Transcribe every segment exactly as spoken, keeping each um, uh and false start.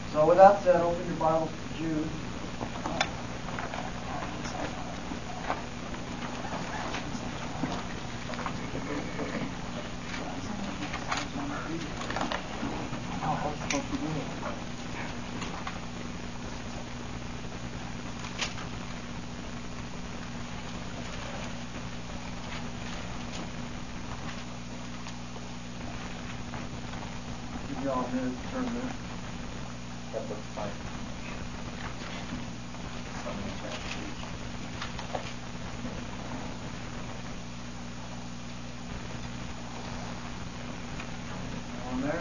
So with that said, open your Bibles to Jude. Give you all a minute to turn there. That looks fine. On there.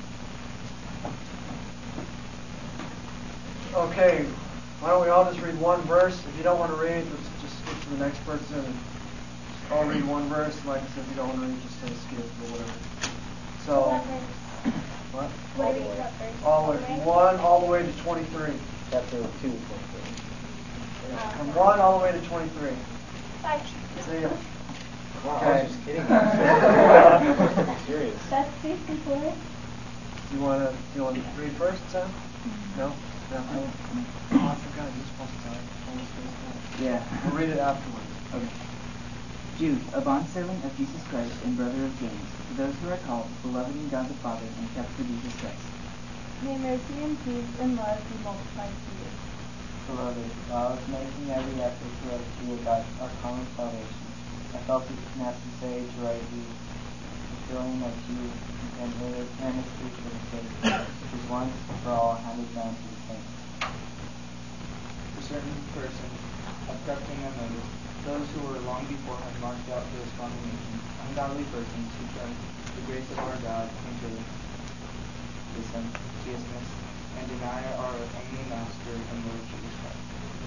Okay, why don't we all just read one verse? If you don't want to read, let's just skip to the next person and just all read one verse. Like I said, if you don't want to read, just say skip or whatever. So, what? All the way. All the way from one all the way to twenty-three. Chapter two. From one all the way to twenty-three. See ya. Wow, Okay. I was just kidding. Serious. That's safety for it. You want to you want to read first, Sam? No? No. Oh, I forgot. You're supposed to tell it. Yeah. We'll read it afterwards. Okay. Jude, a bondservant of Jesus Christ and brother of James, to those who are called, beloved in God the Father, and kept for Jesus Christ. May mercy and peace and love be multiplied to you. Beloved, while I was making every effort to write to you about our common salvation, I felt it necessary to write you, fulfilling that you and earnestly for the faith, which was once for all handed down to the saints. For certain persons have crept in unnoticed, those who were long beforehand marked out for this condemnation, ungodly persons who turn the grace of our God into licentiousness and deny our only Master and Lord Jesus Christ.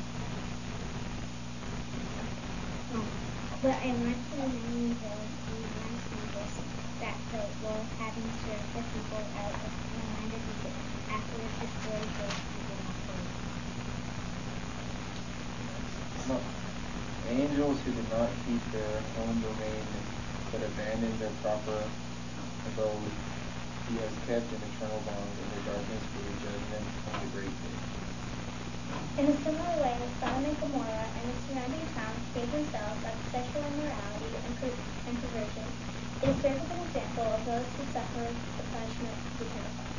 But I want to remind you those who once knew this, that the Lord, having served the people out of the land of Egypt, afterwards destroyed those who did not believe. No. Angels who did not keep their own domain, but abandoned their proper abode, he has kept in eternal bonds in the darkness for the judgment of the great day. In a similar way, Sodom and Gomorrah and the surrounding towns saved themselves of sexual immorality and, per- and perversion. It serves as an example of those who suffer the punishment of eternal fire.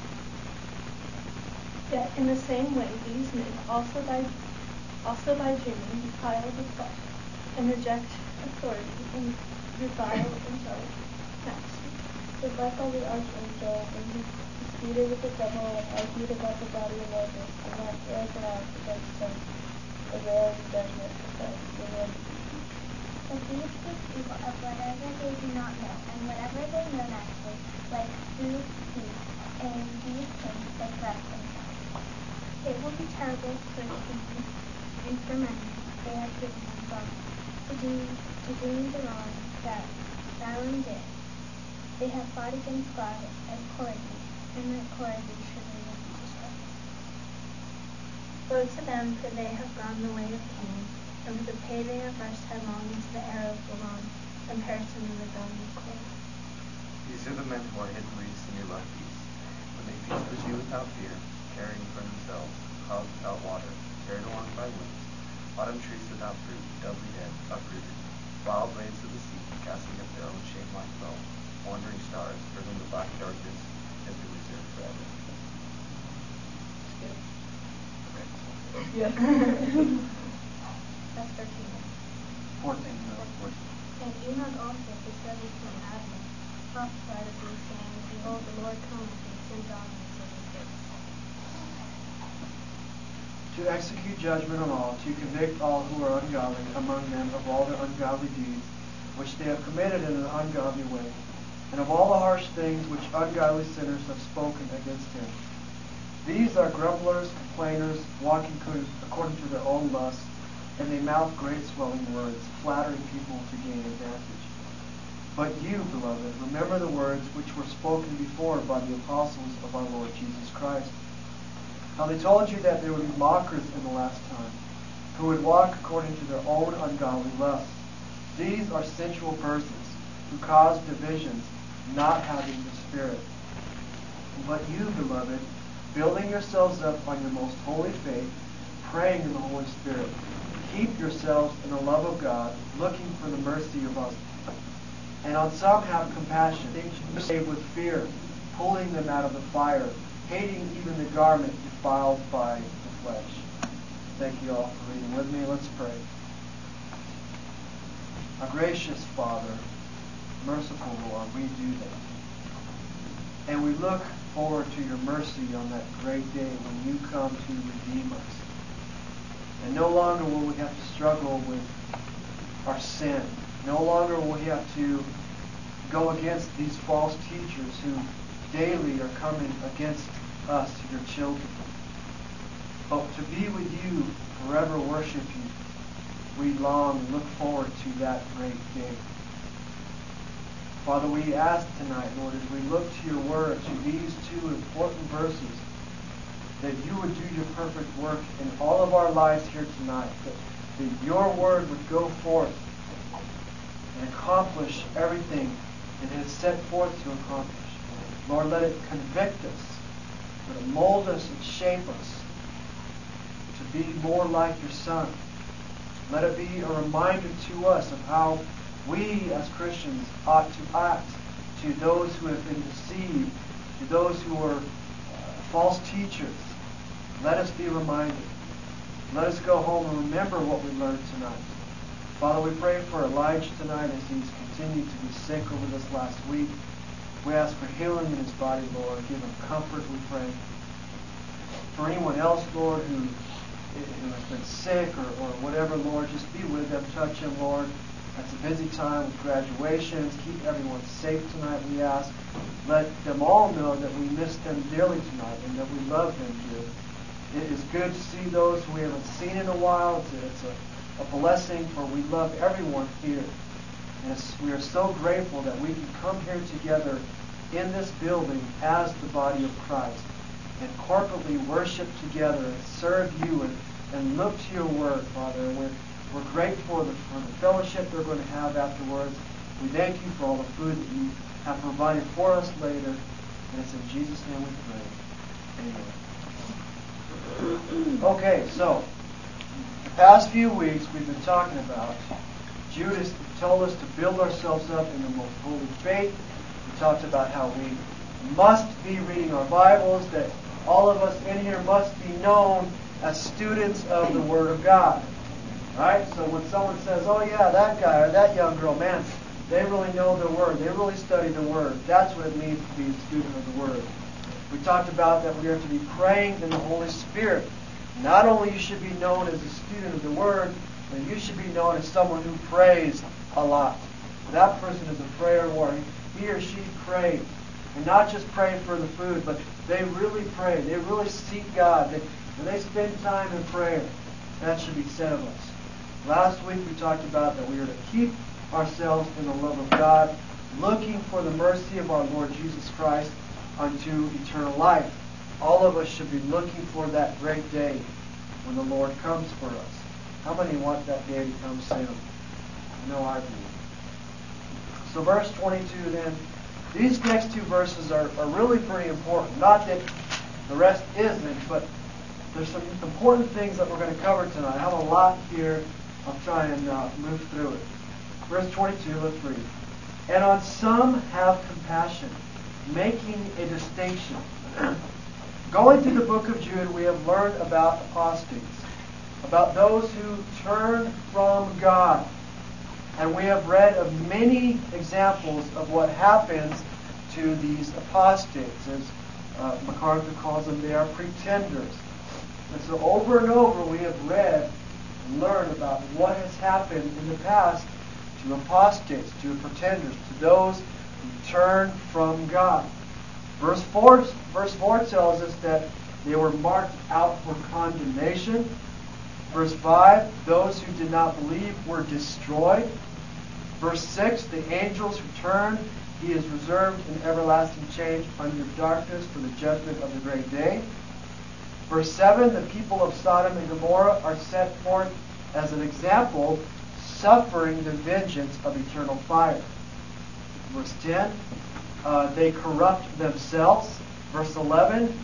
Yet in the same way, these men also by also by dreaming defile the flesh, and reject authority, and revile themselves master. But like all the archangel, when he disputed with the devil and argued about the body of Moses, and that air ground against him, the veil of judgment, because the Lord. But these speak evil of whatever they do not know, and whatever they know naturally, like food, heat, and these things they corrupt themselves. It will be terrible for kings and for men they have given them both, to do to doing the wrong that Balaam did. They have fought against God as Korah, and that Korah should reign in Jesus Christ. Woe to them, for they have gone the way of Cain, and for the pay they have rushed headlong into the arrow of Balaam, comparison and rebellion of Korah. These are the men who are hidden reeds in your left peace, when they feast with you without fear, caring for themselves, clouds without water, carried along by winds, autumn trees without fruit, doubly dead, uprooted, wild waves of the sea, casting up their own shame like foam, wandering stars, bringing the black darkness as they reserve forever. Yeah. That's thirteen. fourteen. No, fourteen. And Enoch also, the seventh son Adam, prophesied of these, saying, Behold, the Lord cometh, and sends on his servant David. To execute judgment on all, to convict all who are ungodly among them of all their ungodly deeds, which they have committed in an ungodly way, and of all the harsh things which ungodly sinners have spoken against him. These are grumblers, complainers, walking according to their own lusts, and they mouth great swelling words, flattering people to gain advantage. But you, beloved, remember the words which were spoken before by the apostles of our Lord Jesus Christ. How they told you that there would be mockers in the last time, who would walk according to their own ungodly lusts. These are sensual persons, who cause divisions, not having the Spirit. But you, beloved, building yourselves up on your most holy faith, praying in the Holy Spirit. Keep yourselves in the love of God, looking for the mercy of us. And on some have compassion, saved with fear, pulling them out of the fire, hating even the garment defiled by the flesh. Thank you all for reading with me. Let's pray. Our gracious Father, merciful Lord, we do that. And we look forward to your mercy on that great day when you come to redeem us. And no longer will we have to struggle with our sin. No longer will we have to go against these false teachers who daily are coming against us, your children. But to be with you, forever worship you, we long and look forward to that great day. Father, we ask tonight, Lord, as we look to your word, to these two important verses, that you would do your perfect work in all of our lives here tonight, that, that your word would go forth and accomplish everything it has set forth to accomplish. Lord, let it convict us, let it mold us and shape us to be more like your Son. Let it be a reminder to us of how we as Christians ought to act to those who have been deceived, to those who are uh, false teachers. Let us be reminded. Let us go home and remember what we learned tonight. Father, we pray for Elijah tonight as he's continued to be sick over this last week. We ask for healing in his body, Lord. Give him comfort, we pray. For anyone else, Lord, who, who has been sick or, or whatever, Lord, just be with them. Touch him, Lord. It's a busy time with graduations. Keep everyone safe tonight, we ask. Let them all know that we miss them dearly tonight and that we love them dearly. It is good to see those we haven't seen in a while. It's a, it's a, a blessing, for we love everyone here. And it's, we are so grateful that we can come here together in this building as the body of Christ and corporately worship together and serve you and, and look to your word, Father. And we're, we're grateful for the, for the fellowship we're going to have afterwards. We thank you for all the food that you have provided for us later. And it's in Jesus' name we pray. Amen. Okay, so the past few weeks we've been talking about Judas told us to build ourselves up in the most holy faith. We talked about how we must be reading our Bibles, that all of us in here must be known as students of the Word of God. Right? So when someone says, oh yeah, that guy or that young girl, man, they really know the Word. They really study the Word. That's what it means to be a student of the Word. We talked about that we are to be praying in the Holy Spirit. Not only you should be known as a student of the Word, but you should be known as someone who prays a lot. That person is a prayer warrior. He or she prays. And not just pray for the food, but they really pray. They really seek God. They, and they spend time in prayer. That should be said of us. Last week we talked about that we are to keep ourselves in the love of God, looking for the mercy of our Lord Jesus Christ unto eternal life. All of us should be looking for that great day when the Lord comes for us. How many want that day to come soon? I know I do. So verse twenty-two then, these next two verses are, are really pretty important. Not that the rest isn't, but there's some important things that we're going to cover tonight. I have a lot here. I'll try and uh, move through it. Verse twenty-two, let's read. And on some have compassion, making a distinction. Going through the book of Jude, we have learned about apostates, about those who turn from God. And we have read of many examples of what happens to these apostates. As uh, MacArthur calls them, they are pretenders. And so over and over we have read and learned about what has happened in the past to apostates, to pretenders, to those who turn from God. Verse four, verse four tells us that they were marked out for condemnation. Verse five, those who did not believe were destroyed. Verse six, the angels who turned, he is reserved in everlasting change under darkness for the judgment of the great day. Verse seven, the people of Sodom and Gomorrah are set forth as an example, suffering the vengeance of eternal fire. Verse ten, uh, they corrupt themselves. Verse eleven,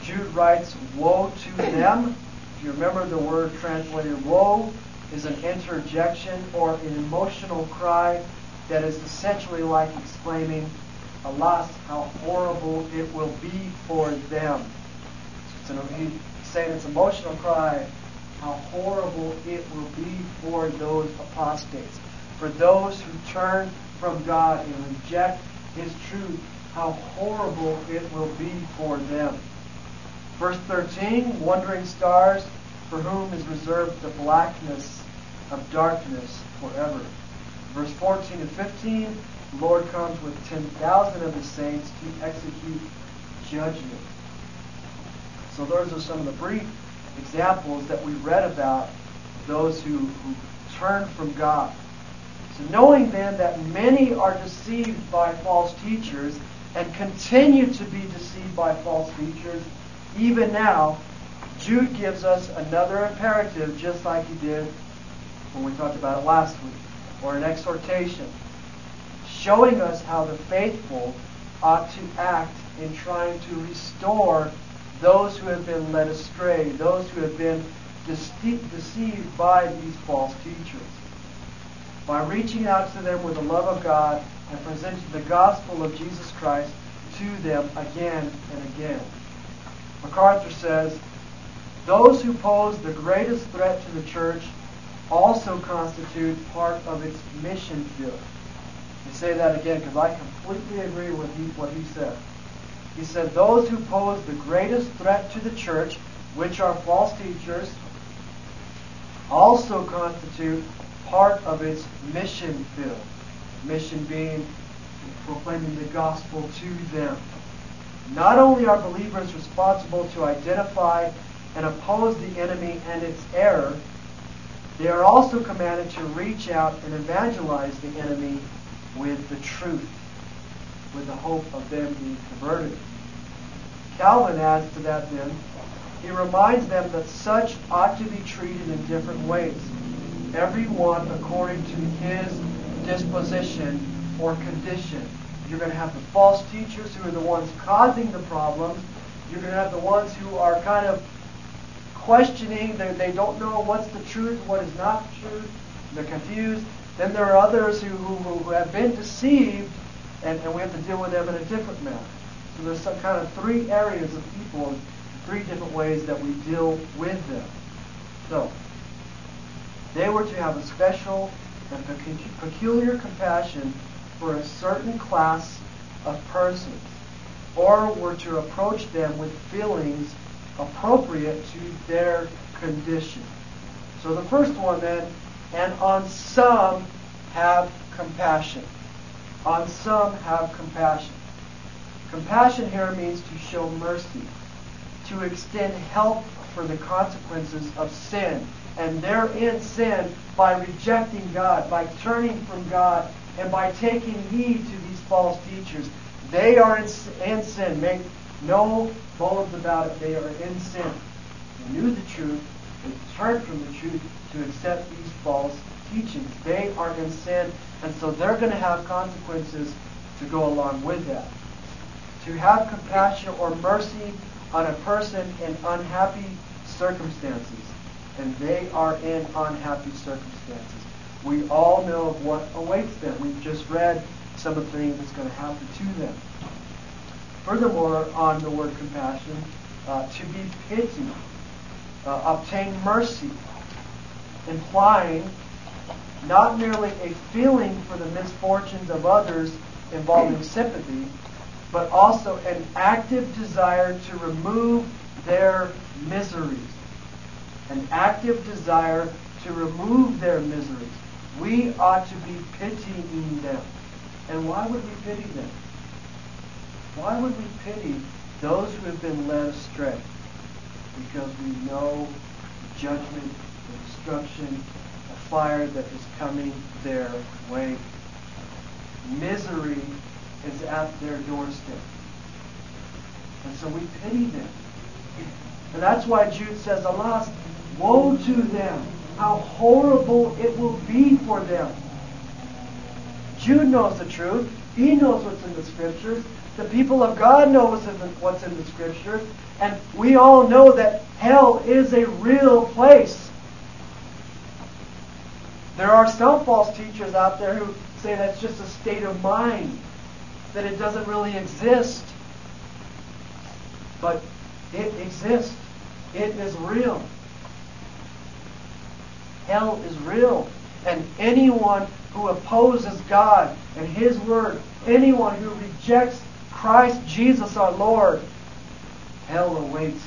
Jude writes, woe to them. If you remember, the word translated woe is an interjection or an emotional cry that is essentially like exclaiming, alas, how horrible it will be for them. So it's an, he's saying it's an emotional cry, how horrible it will be for those apostates, for those who turn from God and reject His truth, how horrible it will be for them. Verse thirteen, wandering stars, for whom is reserved the blackness of darkness forever. Verse fourteen and fifteen, the Lord comes with ten thousand of His saints to execute judgment. So those are some of the brief examples that we read about those who, who turn from God. So knowing then that many are deceived by false teachers and continue to be deceived by false teachers, even now, Jude gives us another imperative, just like he did when we talked about it last week, or an exhortation, showing us how the faithful ought to act in trying to restore those who have been led astray, those who have been dece- deceived by these false teachers, by reaching out to them with the love of God and presenting the gospel of Jesus Christ to them again and again. MacArthur says, those who pose the greatest threat to the church also constitute part of its mission field. I say that again because I completely agree with he, what he said. He said, those who pose the greatest threat to the church, which are false teachers, also constitute part of its mission field. Mission being proclaiming the gospel to them. Not only are believers responsible to identify and oppose the enemy and its error, they are also commanded to reach out and evangelize the enemy with the truth, with the hope of them being converted. Calvin adds to that then, he reminds them that such ought to be treated in different ways, every one according to his disposition or condition. You're going to have the false teachers who are the ones causing the problems. You're going to have the ones who are kind of questioning. They, they don't know what's the truth, what is not the truth. They're confused. Then there are others who, who, who have been deceived, and, and we have to deal with them in a different manner. So there's some kind of three areas of people, three different ways that we deal with them. So, they were to have a special and peculiar compassion for a certain class of persons, or were to approach them with feelings appropriate to their condition. So the first one then, and on some have compassion. On some have compassion. Compassion here means to show mercy, to extend help for the consequences of sin, and therein sin by rejecting God, by turning from God, and by taking heed to these false teachers. They are in, in sin. Make no bones about it. They are in sin. They knew the truth. They turned from the truth to accept these false teachings. They are in sin, and so they're going to have consequences to go along with that. To have compassion or mercy on a person in unhappy circumstances, and they are in unhappy circumstances. We all know of what awaits them. We've just read some of the things that's going to happen to them. Furthermore, on the word compassion, uh, to be pity, uh, obtain mercy, implying not merely a feeling for the misfortunes of others involving sympathy, but also an active desire to remove their miseries. An active desire to remove their miseries. We ought to be pitying them. And why would we pity them? Why would we pity those who have been led astray? Because we know the judgment, the destruction, the fire that is coming their way. Misery is at their doorstep. And so we pity them. And that's why Jude says, alas, woe to them! How horrible it will be for them. Jude knows the truth. He knows what's in the Scriptures. The people of God know what's in the, what's in the Scriptures. And we all know that hell is a real place. There are some false teachers out there who say that's just a state of mind, that it doesn't really exist. But it exists. It is real. Hell is real. And anyone who opposes God and His Word, anyone who rejects Christ Jesus our Lord, hell awaits.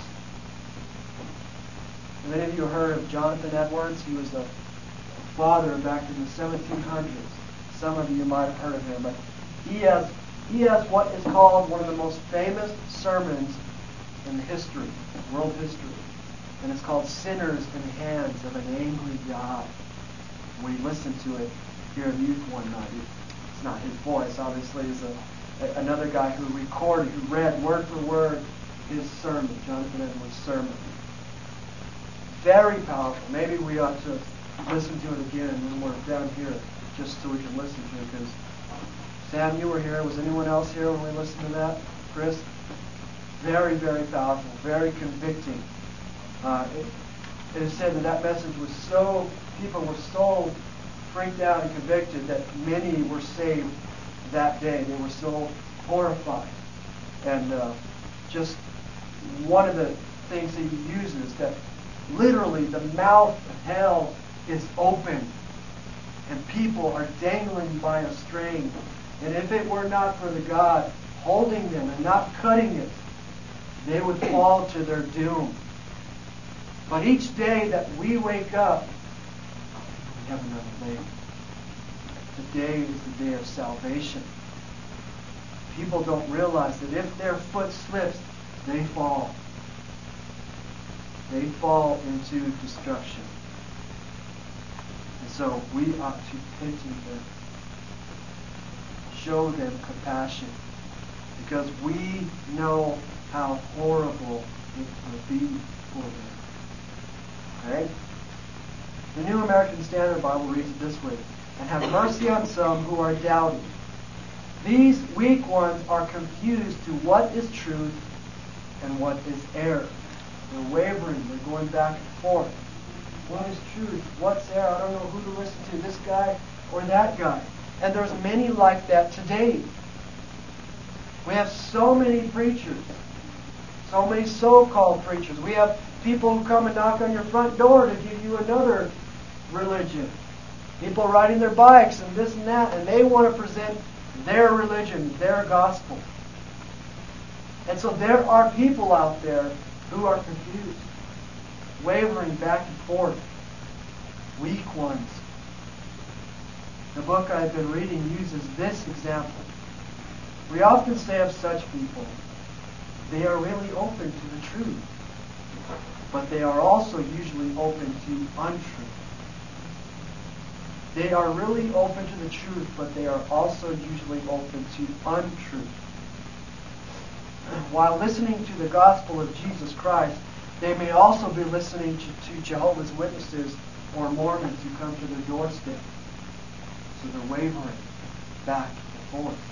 Many of you heard of Jonathan Edwards. He was a father back in the seventeen hundreds. Some of you might have heard of him. But he has, he has what is called one of the most famous sermons in the history, world history. And it's called Sinners in the Hands of an Angry God. We listened to it here at youth one night. It's not his voice, obviously. It's a, a, another guy who recorded, who read word for word his sermon, Jonathan Edwards' sermon. Very powerful. Maybe we ought to listen to it again when we're down here, just so we can listen to it. Because Sam, you were here. Was anyone else here when we listened to that? Chris? Very, very powerful. Very convicting. Uh, it, it is said that that message was so, people were so freaked out and convicted that many were saved that day. They were so horrified. And uh, just one of the things that he uses, that literally the mouth of hell is open and people are dangling by a string. And if it were not for the God holding them and not cutting it, they would fall to their doom. But each day that we wake up, we have another day. Today is the day of salvation. People don't realize that if their foot slips, they fall. They fall into destruction. And so we ought to pity them. Show them compassion. Because we know how horrible it will be for them. Okay? The New American Standard Bible reads it this way: and have mercy on some who are doubting. These weak ones are confused to what is truth and what is error. They're wavering. They're going back and forth. What is truth? What's error? I don't know who to listen to, this guy or that guy. And there's many like that today. We have so many preachers, so many so-called preachers. We have people who come and knock on your front door to give you another religion. People riding their bikes and this and that, and they want to present their religion, their gospel. And so there are people out there who are confused, wavering back and forth, weak ones. The book I've been reading uses this example. We often say of such people, they are really open to the truth, but they are also usually open to untruth. They are really open to the truth, but they are also usually open to untruth. While listening to the gospel of Jesus Christ, they may also be listening to, to Jehovah's Witnesses or Mormons who come to their doorstep. So they're wavering back and forth.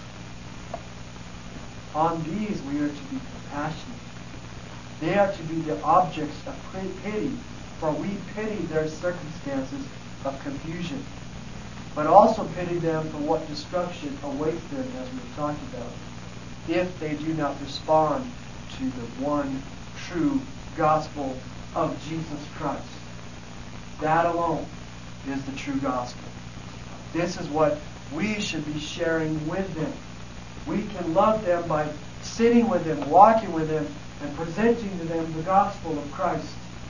On these we are to be compassionate. They are to be the objects of pity, for we pity their circumstances of confusion, but also pity them for what destruction awaits them, as we've talked about, if they do not respond to the one true gospel of Jesus Christ. That alone is the true gospel. This is what we should be sharing with them. We can love them by sitting with them, walking with them, and presenting to them the gospel of Christ.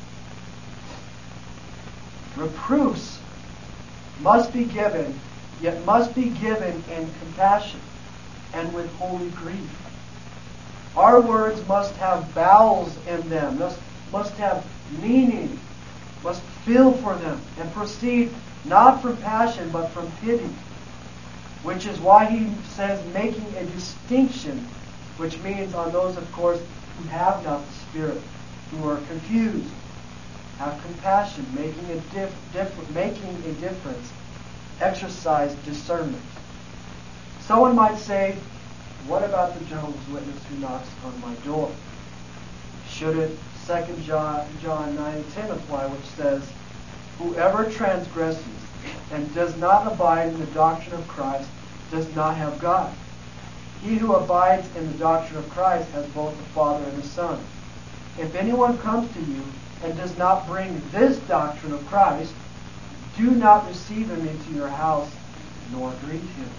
Reproofs must be given, yet must be given in compassion and with holy grief. Our words must have bowels in them, must, must have meaning, must feel for them, and proceed not from passion but from pity, which is why he says making a distinction, which means on those, of course, who have not the Spirit, who are confused. Have compassion, making a dif- diff- making a difference. Exercise discernment. Someone might say, What about the Jehovah's Witness who knocks on my door? Should it Second John, John nine and ten apply, which says, whoever transgresses and does not abide in the doctrine of Christ does not have God. He who abides in the doctrine of Christ has both the Father and the Son. If anyone comes to you and does not bring this doctrine of Christ, do not receive him into your house, nor greet him.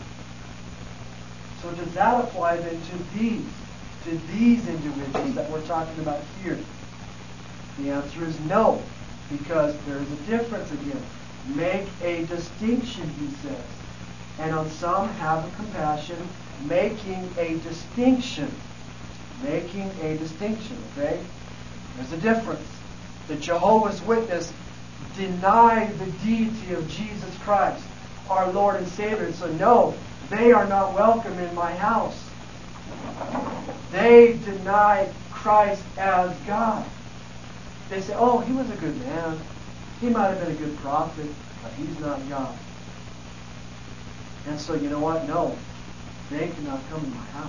So does that apply then to these, to these individuals that we're talking about here? The answer is no, because there is a difference again. Make a distinction, he says. And on some have a compassion, making a distinction. Making a distinction, okay? There's a difference. The Jehovah's Witness deny the deity of Jesus Christ, our Lord and Savior. So no, they are not welcome in my house. They deny Christ as God. They say, oh, he was a good man. He might have been a good prophet, but he's not God. And so, you know what? No, they cannot come in my house.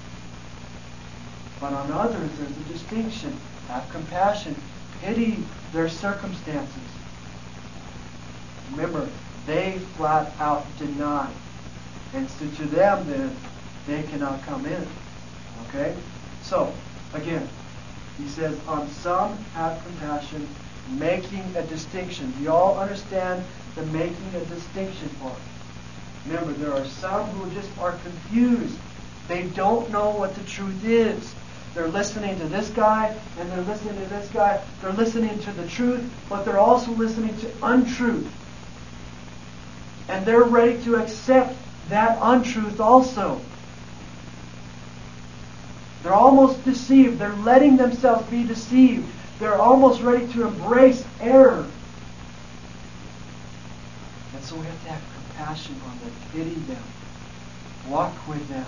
But on others, there's a distinction. Have compassion. Pity their circumstances. Remember, they flat out deny. And so to them, then, they cannot come in. Okay? So, again, he says, on some have compassion, making a distinction. Do you all understand the making a distinction part? Remember, there are some who just are confused. They don't know what the truth is. They're listening to this guy, and they're listening to this guy. They're listening to the truth, but they're also listening to untruth. And they're ready to accept that untruth also. They're almost deceived. They're letting themselves be deceived. They're almost ready to embrace error. And so we have to have compassion on them, pity them, walk with them.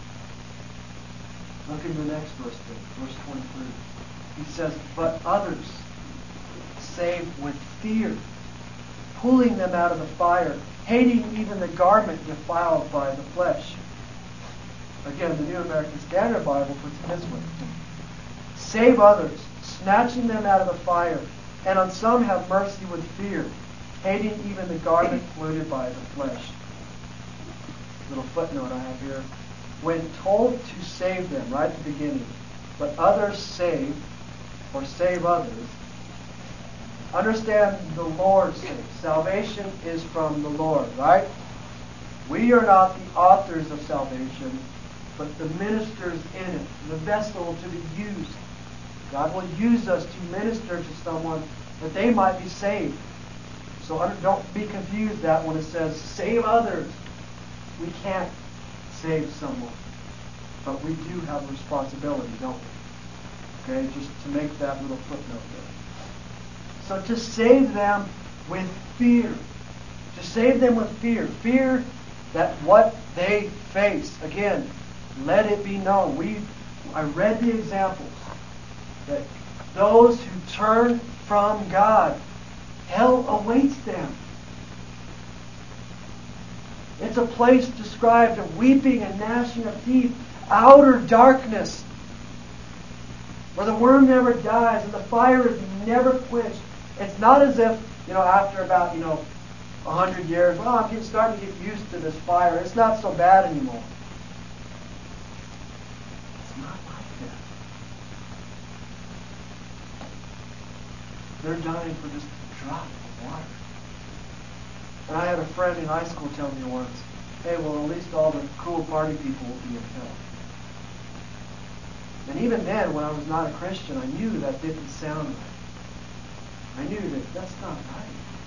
Look at the next verse, then, verse twenty-three. He says, but others save with fear, pulling them out of the fire, hating even the garment defiled by the flesh. Again, the New American Standard Bible puts it this way. Save others, snatching them out of the fire, and on some have mercy with fear, hating even the garment polluted by the flesh. Little footnote I have here. When told to save them, right at the beginning, but others save, or save others, understand the Lord saves. Salvation is from the Lord, right? We are not the authors of salvation, but the ministers in it, the vessel to be used. God will use us to minister to someone that they might be saved. So don't be confused that when it says save others, we can't save someone. But we do have a responsibility, don't we? Okay, just to make that little footnote there. So to save them with fear. To save them with fear. Fear that what they face. Again, let it be known. We, I read the examples that those who turn from God, hell awaits them. It's a place described of weeping and gnashing of teeth, outer darkness, where the worm never dies and the fire is never quenched. It's not as if, you know, after about, you know, a hundred years, well, I'm getting, starting to get used to this fire. It's not so bad anymore. It's not like that. They're dying for just a drop of water. And I had a friend in high school tell me once, hey, well, at least all the cool party people will be in hell. And even then, when I was not a Christian, I knew that didn't sound right. I knew that that's not right.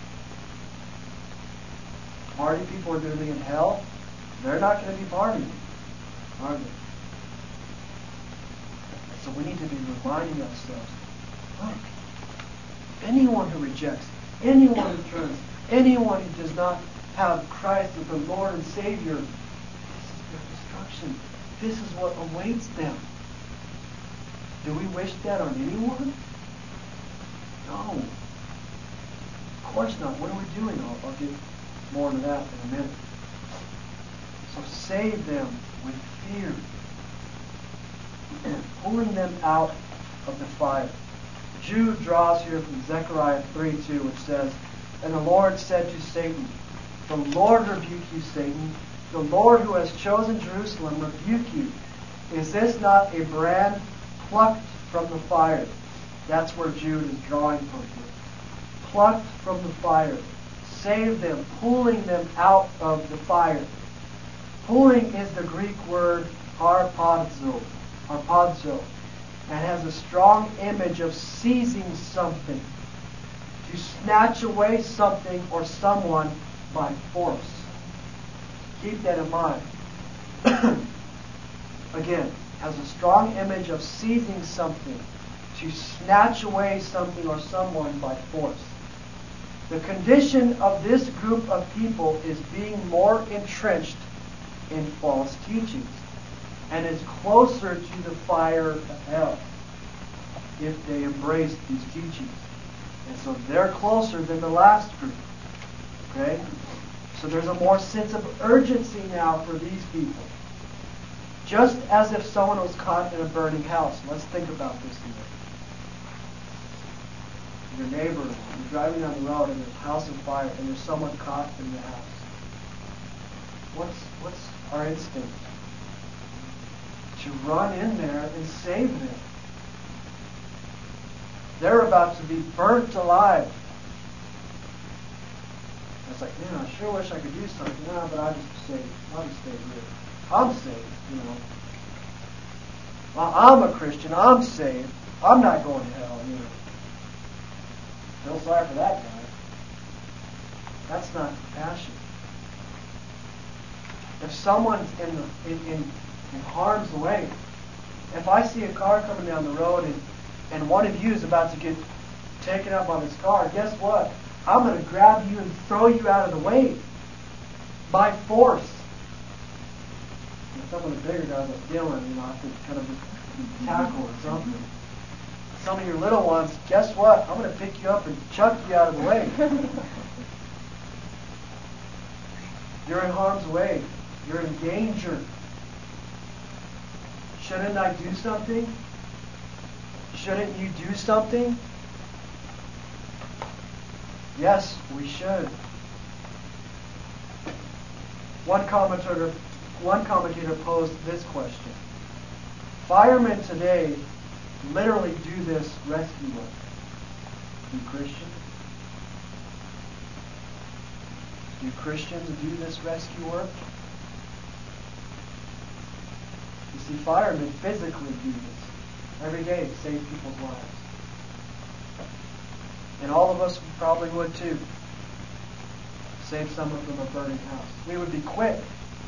Party people are going to be in hell. They're not going to be partying, are they? So we need to be reminding ourselves, look, anyone who rejects, anyone who turns, anyone who does not have Christ as the Lord and Savior, this is their destruction. This is what awaits them. Do we wish that on anyone? No. Of course not. What are we doing? I'll, I'll get more into that in a minute. So save them with fear, pulling them out of the fire. Jude draws here from Zechariah three two, which says, "And the Lord said to Satan, the Lord rebuke you, Satan. The Lord who has chosen Jerusalem rebuke you. Is this not a brand plucked from the fire?" That's where Jude is drawing from here. Plucked from the fire. Save them, pulling them out of the fire. Pulling is the Greek word harpazo, harpazo, and has a strong image of seizing something, to snatch away something or someone by force. Keep that in mind. Again, has a strong image of seizing something, to snatch away something or someone by force. The condition of this group of people is being more entrenched in false teachings and is closer to the fire of hell if they embrace these teachings. And so they're closer than the last group. Okay? So there's a more sense of urgency now for these people. Just as if someone was caught in a burning house. Let's think about this a minute. Your neighbor, you're driving down the road and there's a house on fire and there's someone caught in the house. What's what's our instinct? To run in there and save them. They're about to be burnt alive. It's like, man, I sure wish I could do something. No, but I'll just stay. I'll just stay here. I'm saved, you know. Well, I'm a Christian. I'm saved. I'm not going to hell, you know. Feel sorry for that guy. That's not compassion. If someone's in, the, in, in, in harm's way, if I see a car coming down the road and, and one of you is about to get taken up by this car, guess what? I'm going to grab you and throw you out of the way by force. And some of the bigger guys like Dylan, you know, I have to kind of tackle or something. Some of your little ones, guess what? I'm going to pick you up and chuck you out of the way. You're in harm's way. You're in danger. Shouldn't I do something? Shouldn't you do something? Yes, we should. One commentator, one commentator posed this question. Firemen today literally do this rescue work. Do Christians? Do Christians do this rescue work? You see, firemen physically do this every day to save people's lives. And all of us probably would too. Save someone from a burning house. We would be quick.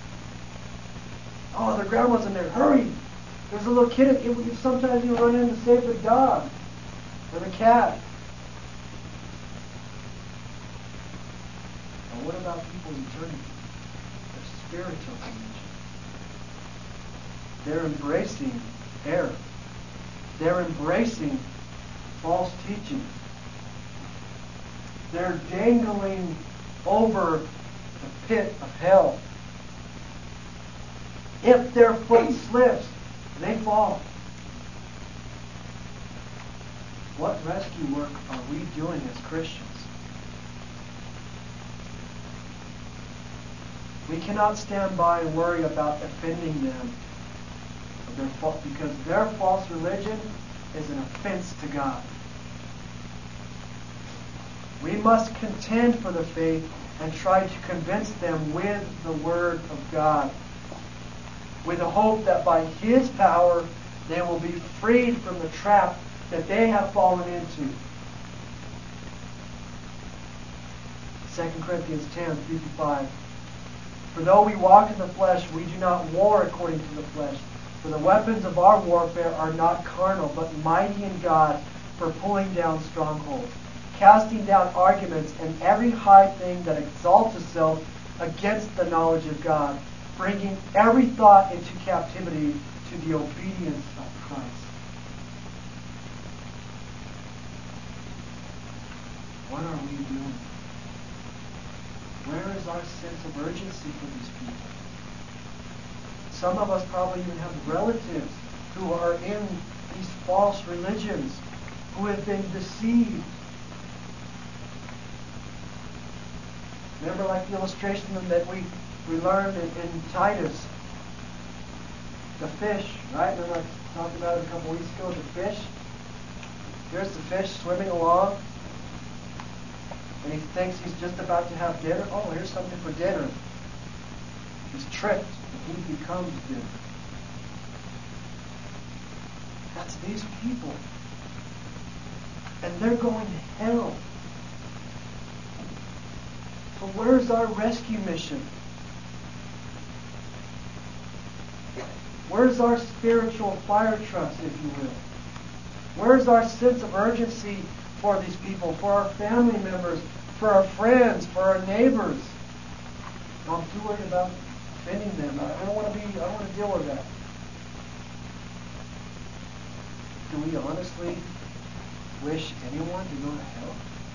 Oh, their grandma's in there. Hurry! There's a little kid. It would sometimes you run in to save the dog or the cat. And what about people in eternity? Their spiritual condition. They're embracing error. They're embracing false teaching. They're dangling over the pit of hell. If their foot slips, they fall. What rescue work are we doing as Christians? We cannot stand by and worry about offending them of their fa- because their false religion is an offense to God. We must contend for the faith and try to convince them with the Word of God, with the hope that by His power they will be freed from the trap that they have fallen into. Second Corinthians ten, three through five. For though we walk in the flesh, we do not war according to the flesh. For the weapons of our warfare are not carnal, but mighty in God for pulling down strongholds, casting down arguments and every high thing that exalts itself against the knowledge of God, bringing every thought into captivity to the obedience of Christ. What are we doing? Where is our sense of urgency for these people? Some of us probably even have relatives who are in these false religions, who have been deceived. Remember, like the illustration that we, we learned in, in Titus, the fish, right? Remember I talked about it a couple weeks ago, the fish. Here's the fish swimming along, and he thinks he's just about to have dinner. Oh, here's something for dinner. He's tricked, and he becomes dinner. That's these people. And they're going to hell. So where's our rescue mission? Where's our spiritual fire trust, if you will? Where's our sense of urgency for these people, for our family members, for our friends, for our neighbors? I'm too worried about offending them. I don't want to be, I don't want to deal with that. Do we honestly wish anyone to go to hell?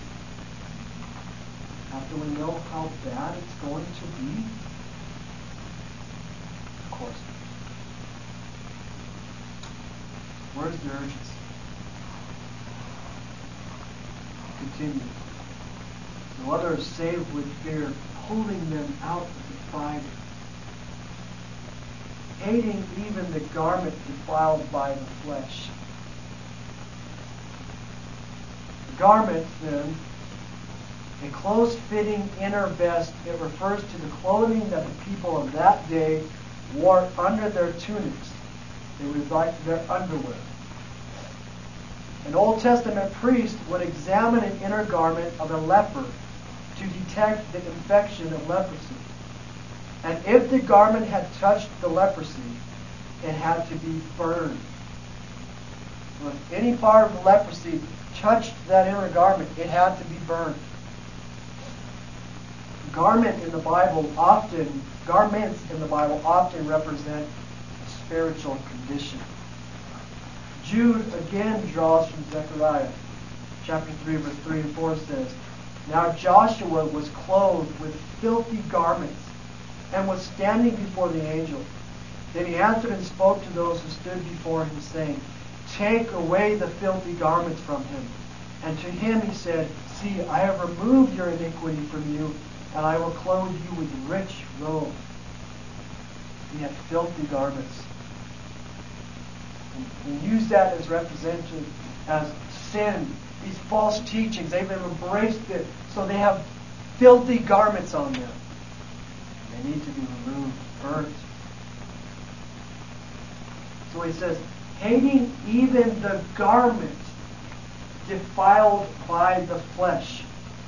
After we know how bad it's going to be? Of course not. Where's the urgency? Continue. No other is saved with fear, pulling them out of the fire. Hating even the garment defiled by the flesh. The garment, then, a close-fitting inner vest, it refers to the clothing that the people of that day wore under their tunics. It was like their underwear. An Old Testament priest would examine an inner garment of a leper to detect the infection of leprosy. And if the garment had touched the leprosy, it had to be burned. So if any part of the leprosy touched that inner garment, it had to be burned. Garment in the Bible often, garments in the Bible often represent a spiritual condition. Jude again draws from Zechariah. Chapter three, verse three and four says, Now Joshua was clothed with filthy garments and was standing before the angel. Then he answered and spoke to those who stood before him, saying, Take away the filthy garments from him. And to him he said, See, I have removed your iniquity from you, and I will clothe you with rich robes. He had filthy garments. And we use that as represented as sin. These false teachings, they've embraced it, so they have filthy garments on them. They need to be removed, burnt. So he says, hating even the garment defiled by the flesh.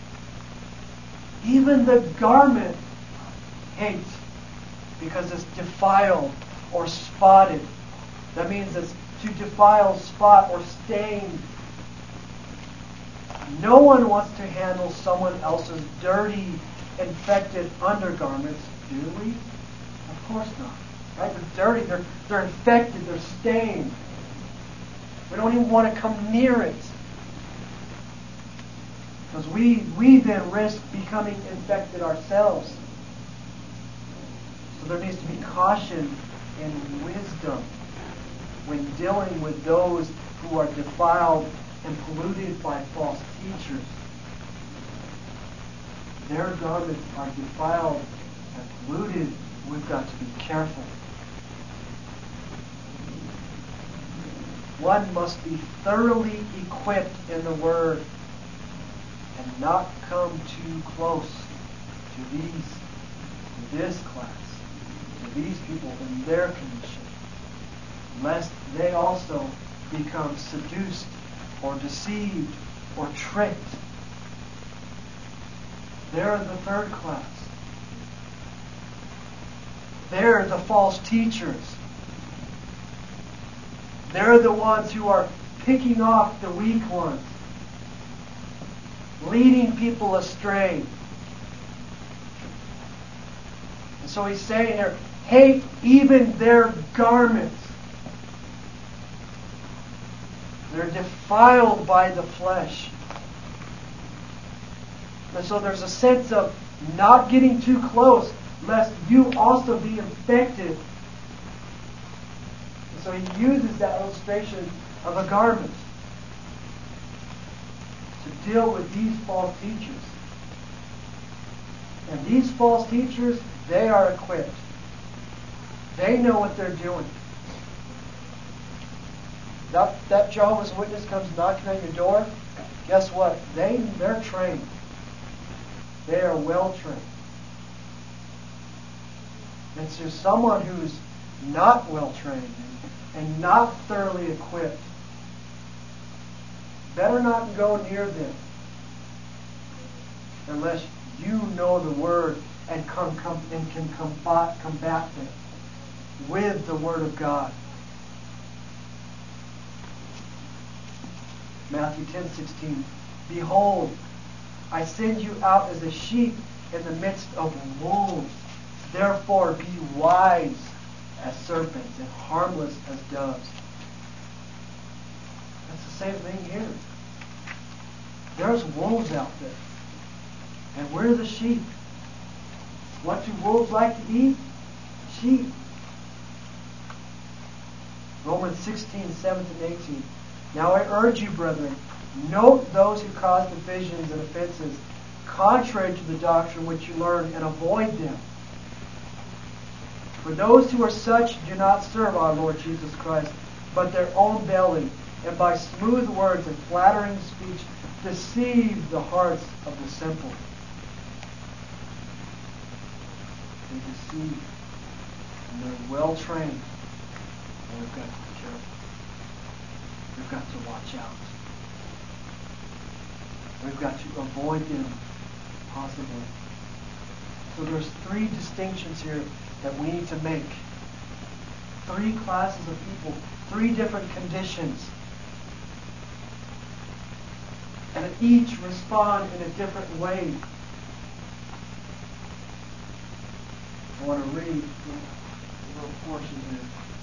Even the garment hate because it's defiled or spotted. That means it's to defile, spot, or stain. No one wants to handle someone else's dirty, infected undergarments, do we? Of course not. Right? They're dirty, they're, they're infected, they're stained. We don't even want to come near it. Because we, we then risk becoming infected ourselves. So there needs to be caution and wisdom when dealing with those who are defiled and polluted by false teachers. Their garments are defiled and polluted. We've got to be careful. One must be thoroughly equipped in the Word and not come too close to these, to this class, to these people in their condition, lest they also become seduced or deceived or tricked. They're the third class. They're the false teachers. They're the ones who are picking off the weak ones, leading people astray. And so he's saying here, hate even their garments. They're defiled by the flesh. And so there's a sense of not getting too close, lest you also be infected so he uses that illustration of a garment to deal with these false teachers. And these false teachers, they are equipped. They know what they're doing. That, that Jehovah's Witness comes knocking on your door, guess what? They, they're trained. They are well trained. And so someone who's not well trained and not thoroughly equipped, better not go near them unless you know the Word and come, come and can combat, combat them with the Word of God. Matthew ten sixteen. Behold, I send you out as a sheep in the midst of wolves. Therefore be wise as serpents and harmless as doves. That's the same thing here. There's wolves out there. And we're the sheep. What do wolves like to eat? Sheep. Romans sixteen, seventeen, and eighteen. Now I urge you, brethren, note those who cause divisions and offenses, contrary to the doctrine which you learn, and avoid them. For those who are such do not serve our Lord Jesus Christ, but their own belly, and by smooth words and flattering speech deceive the hearts of the simple. They deceive. And they're well trained. And we've got to be careful. We've got to watch out. We've got to avoid them, possibly. So there's three distinctions here that we need to make. Three classes of people, three different conditions. And each respond in a different way. I want to read a little portion here.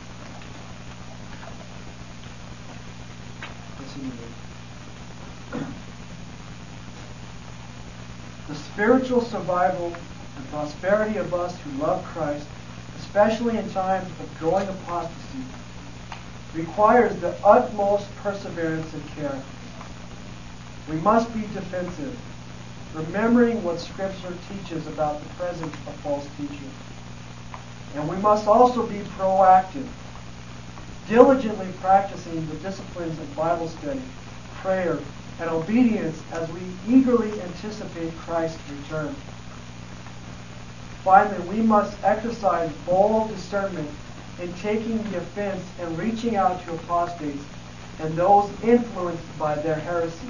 Listen to me. The spiritual survival and prosperity of us who love Christ, especially in times of growing apostasy, requires the utmost perseverance and care. We must be defensive, remembering what Scripture teaches about the presence of false teaching. And we must also be proactive, diligently practicing the disciplines of Bible study, prayer, and obedience as we eagerly anticipate Christ's return. Finally, we must exercise bold discernment in taking the offense and reaching out to apostates and those influenced by their heresies.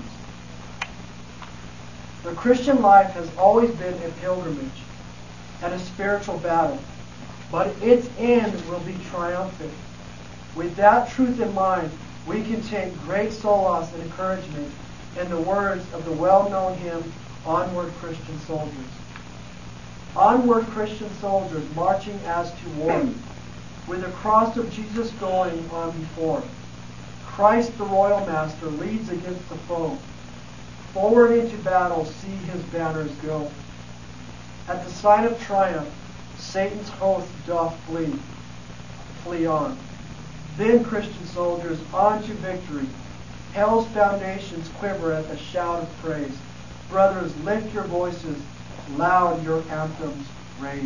The Christian life has always been a pilgrimage and a spiritual battle, but its end will be triumphant. With that truth in mind, we can take great solace and encouragement in the words of the well-known hymn, Onward Christian Soldiers. Onward Christian soldiers marching as to war, with the cross of Jesus going on before. Christ the royal master leads against the foe. Forward into battle see his banners go. At the sign of triumph, Satan's host doth flee. Flee on. Then, Christian soldiers, on to victory. Hell's foundations quiver at the shout of praise. Brothers, lift your voices, loud your anthems raise.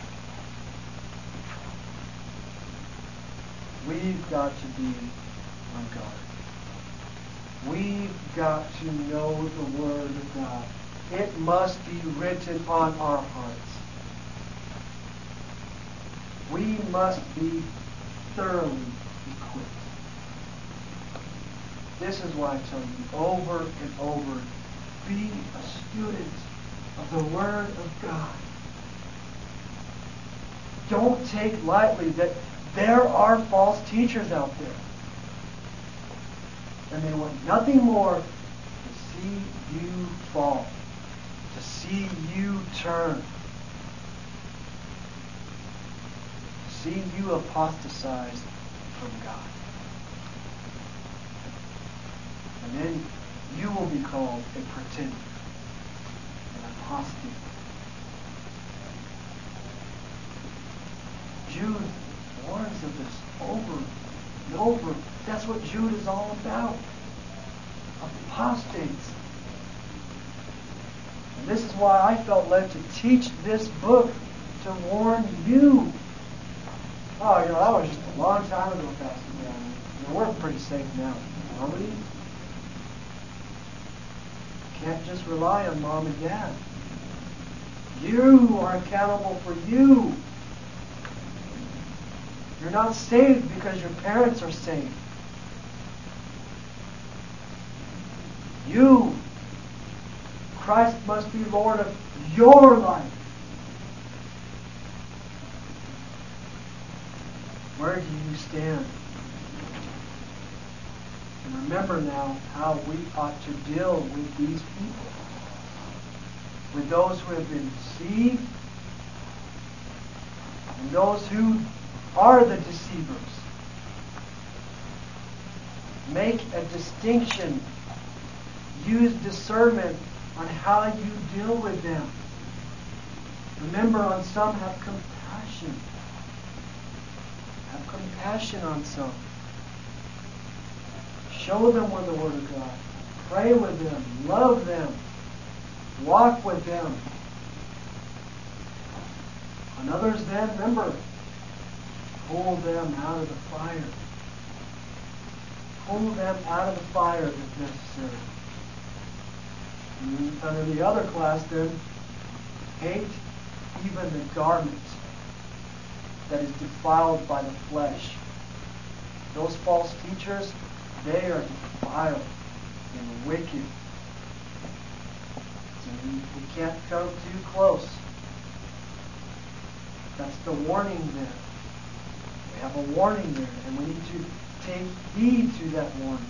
We've got to be on guard. We've got to know the Word of God. It must be written on our hearts. We must be thoroughly equipped. This is why I tell you over and over, be a student of the Word of God. Don't take lightly that there are false teachers out there. And they want nothing more to see you fall, to see you turn, to see you apostatize from God. And then you will be called a pretender, an apostate. Jude warns of this over Jude is all about. Apostates. And this is why I felt led to teach this book, to warn you. Oh, you know, that was just a long time ago, Pastor Brown. You know, we're pretty safe now. Are we? Can't just rely on mom and dad. You are accountable for you. You're not saved because your parents are saved. You. Christ must be Lord of your life. Where do you stand? And remember now how we ought to deal with these people. With those who have been deceived and those who are the deceivers. Make a distinction. Use discernment on how you deal with them. Remember, on some, have compassion. Have compassion on some. Show them with the Word of God. Pray with them. Love them. Walk with them. On others, then, remember, pull them out of the fire. Pull them out of the fire if necessary. And under the other class, then, hate even the garment that is defiled by the flesh. Those false teachers, they are defiled and wicked. So we, we can't come too close. That's the warning there. We have a warning there, and we need to take heed to that warning.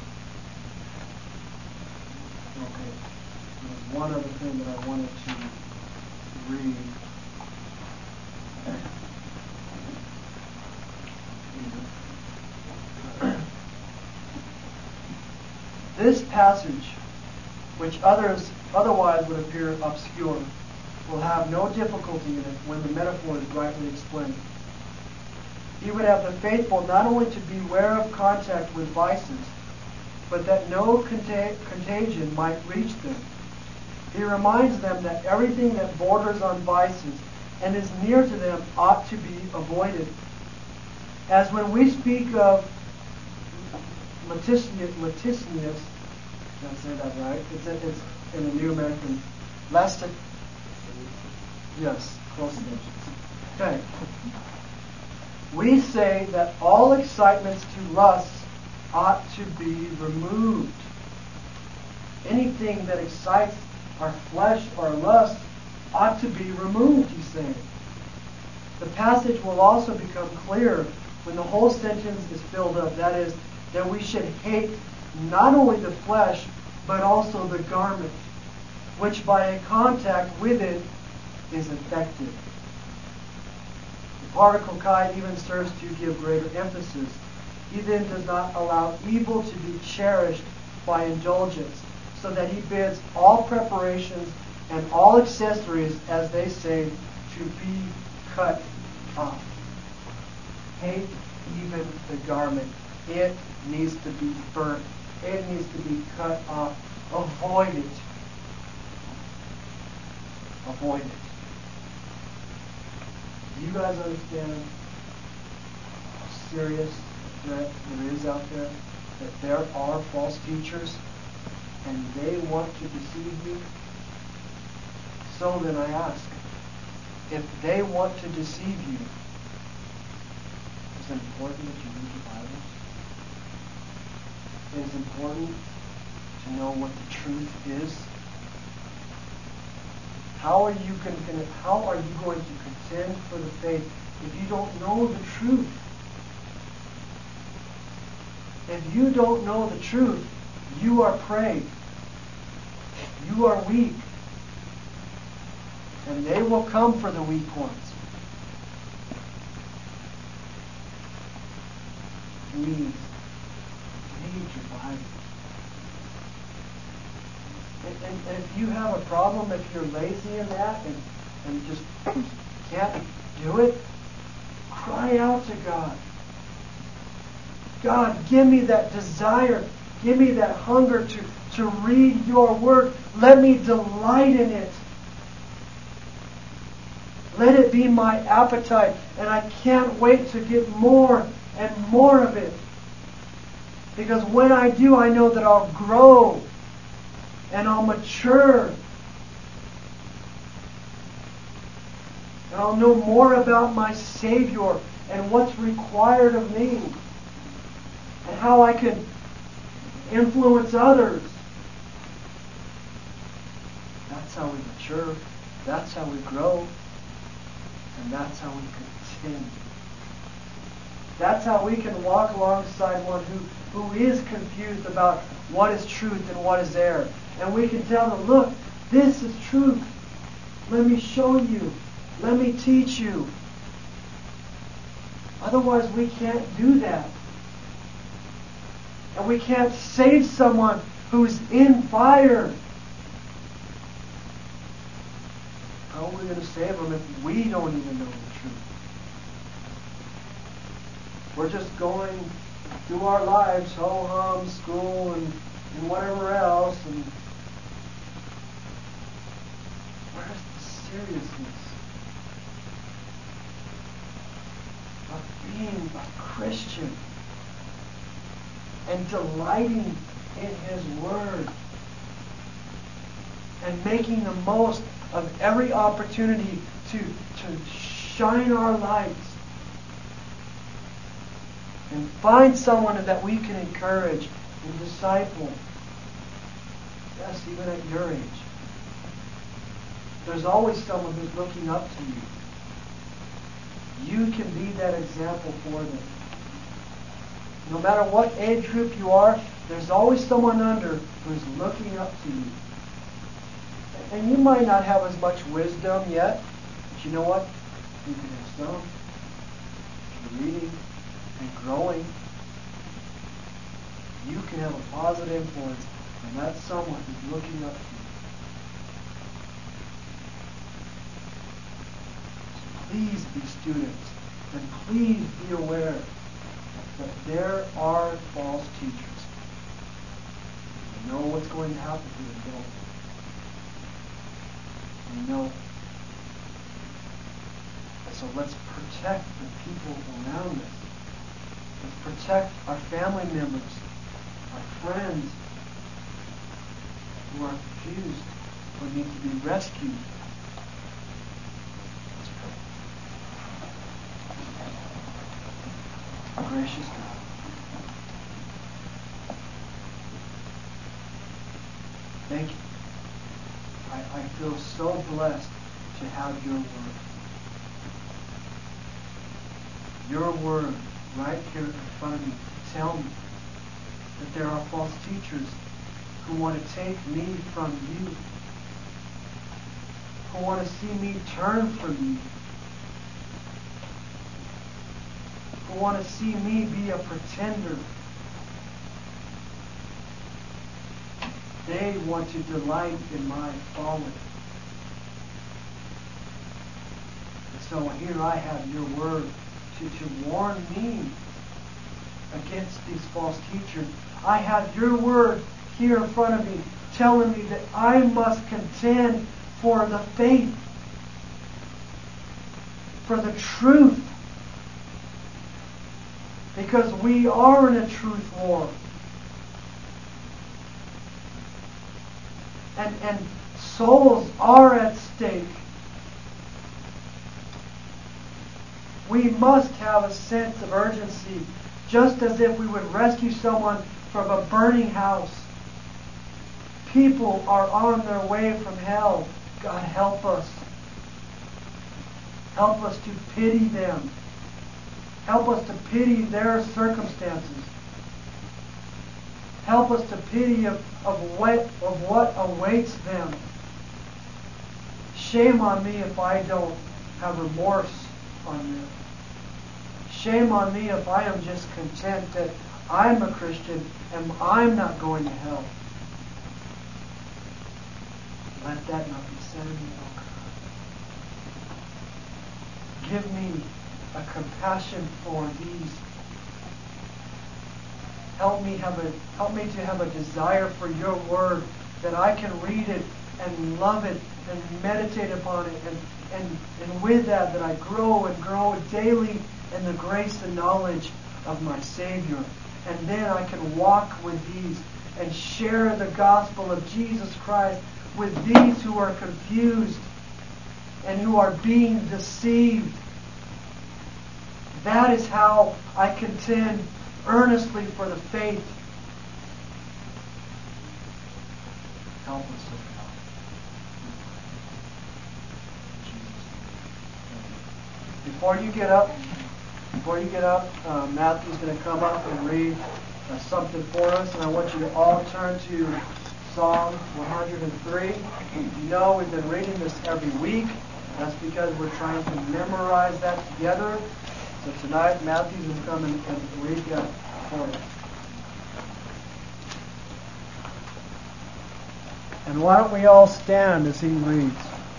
Okay. There's one other thing that I wanted to read. This passage, which others otherwise would appear obscure, will have no difficulty in it when the metaphor is rightly explained. He would have the faithful not only to beware of contact with vices, but that no contag- contagion might reach them. He reminds them that everything that borders on vices and is near to them ought to be avoided. As when we speak of Lascivious, Lascivious, did I say that right? It's, it's in the New American. Lastic. Yes, close enough. Okay. We say that all excitements to lust ought to be removed. Anything that excites our flesh or lust ought to be removed, he's saying. The passage will also become clear when the whole sentence is filled up. That is, that we should hate not only the flesh, but also the garment, which by a contact with it is affected. The particle kai even serves to give greater emphasis. He then does not allow evil to be cherished by indulgence, so that he bids all preparations and all accessories, as they say, to be cut off. Hate even the garment. It needs to be burnt. It needs to be cut off. Avoid it. Avoid it. Do you guys understand how serious threat there is out there? That there are false teachers and they want to deceive you? So then I ask, if they want to deceive you, is it important that you read the Bible? It is important to know what the truth is. How are you going to, how are you going to contend for the faith if you don't know the truth? If you don't know the truth, you are prey. You are weak. And they will come for the weak ones. Please, read your Bible. And, and, and if you have a problem, if you're lazy in that and, and just can't do it, cry out to God. God, give me that desire. Give me that hunger to, to read your word. Let me delight in it. Let it be my appetite. And I can't wait to get more and more of it. Because when I do, I know that I'll grow and I'll mature. And I'll know more about my Savior and what's required of me. And how I can influence others. That's how we mature. That's how we grow. And that's how we continue. That's how we can walk alongside one who, who is confused about what is truth and what is error. And we can tell them, look, this is truth. Let me show you. Let me teach you. Otherwise, we can't do that. And we can't save someone who's in fire. How are we going to save them if we don't even know the truth? We're just going through our lives, ho-hum, school, and, and whatever else. And where's the seriousness of being a Christian? And delighting in His Word. And making the most of every opportunity to, to shine our lights. And find someone that we can encourage and disciple. Yes, even at your age. There's always someone who's looking up to you. You can be that example for them. No matter what age group you are, there's always someone under who's looking up to you. And you might not have as much wisdom yet, but you know what? You can have some. You're reading and growing. You can have a positive influence, and that's someone who's looking up to you. So please be students, and please be aware that there are false teachers. You know what's going to happen to them, don't you? You know. And so let's protect the people around us. Let's protect our family members, our friends who are confused or need to be rescued. Let's pray. Gracious God, thank you. I, I feel so blessed to have your word. Your word right here in front of me tell me that there are false teachers who want to take me from you, who want to see me turn from you, who want to see me be a pretender. They want to delight in my folly. And so here I have your word to, to warn me against these false teachers. I have your word here in front of me telling me that I must contend for the faith, for the truth. Because we are in a truth war. And, and souls are at stake. We must have a sense of urgency, just as if we would rescue someone from a burning house. People are on their way from hell. God, help us. Help us to pity them. Help us to pity their circumstances. Help us to pity of, of, what, of what awaits them. Shame on me if I don't have remorse on them. Shame on me if I am just content that I'm a Christian and I'm not going to hell. Let that not be said of me, oh God. Give me a compassion for these help me have a help me to have a desire for your word, that I can read it and love it and meditate upon it, and, and, and with that, that I grow and grow daily in the grace and knowledge of my Savior. And then I can walk with these and share the gospel of Jesus Christ with these who are confused and who are being deceived. That is how I contend earnestly for the faith. Help us, O God. Before you get up, before you get up, uh, Matthew's going to come up and read uh, something for us, and I want you to all turn to Psalm one hundred three. You know we've been reading this every week. That's because we're trying to memorize that together. So tonight, Matthew's going to come and, and read that for us. And why don't we all stand as he reads?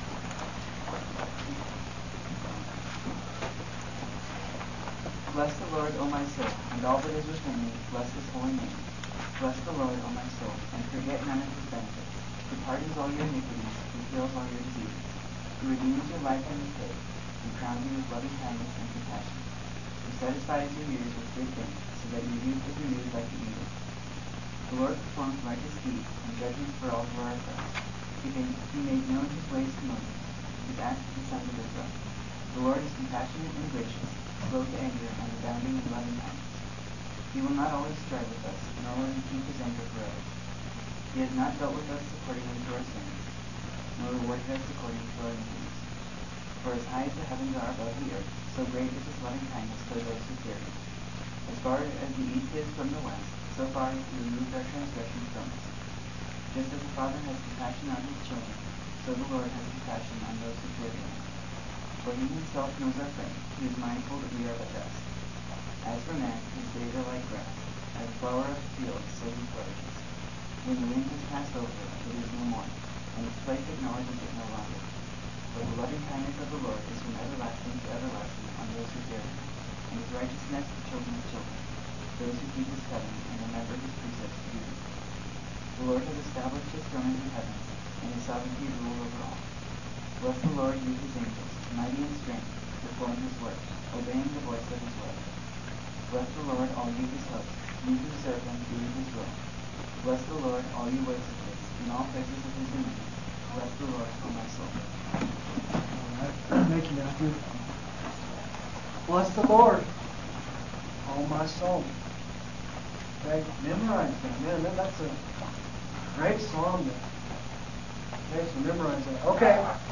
Bless the Lord, O my soul, and all that is within me, bless his holy name. Bless the Lord, O my soul, and forget none of his benefits, who pardons all your iniquities, who heals all your diseases, who redeems your life from the pit, who crowns you with loving kindness and compassion, who satisfies your years with good things, so that your youth is renewed like the eagle. The Lord performs righteous deeds and judgments for all who are oppressed. He made, he made known his ways to Moses, his acts to the sons of Israel. The Lord is compassionate and gracious, slow to anger, and abounding in loving kindness. He will not always strive with us, nor will he keep his anger forever. He has not dealt with us according to our sins, nor rewarded us according to our iniquities. For as high as the heavens are above the earth, so great is his loving kindness toward those who fear him. As far as the east is from the west, so far has he removed our transgressions from us. Just as the Father has compassion on his children, so the Lord has compassion on those who fear him. For he himself knows our frame, he is mindful that we are but dust. As for man, his days are like grass, as a flower of the field, so he flourishes. When the wind has passed over it, it is no more, and its place acknowledges it no longer. But the loving kindness of the Lord is from everlasting to everlasting on those who fear him, and his righteousness to children's children, those who keep his covenant and remember his precepts to do them. The Lord has established his throne in the heavens, and his sovereignty rule over all. Bless the Lord, you his angels, mighty in strength, perform his works, obeying the voice of his word. Bless the Lord, all you his hosts, you who serve him, doing his will. Bless the Lord, all you ways of his, in all places of his dominion. Bless the Lord, O my soul. All right. Thank you, Matthew. Bless the Lord, O my soul. Okay, memorize that. Man, that, that's a great song there. Okay, so memorize that. Okay.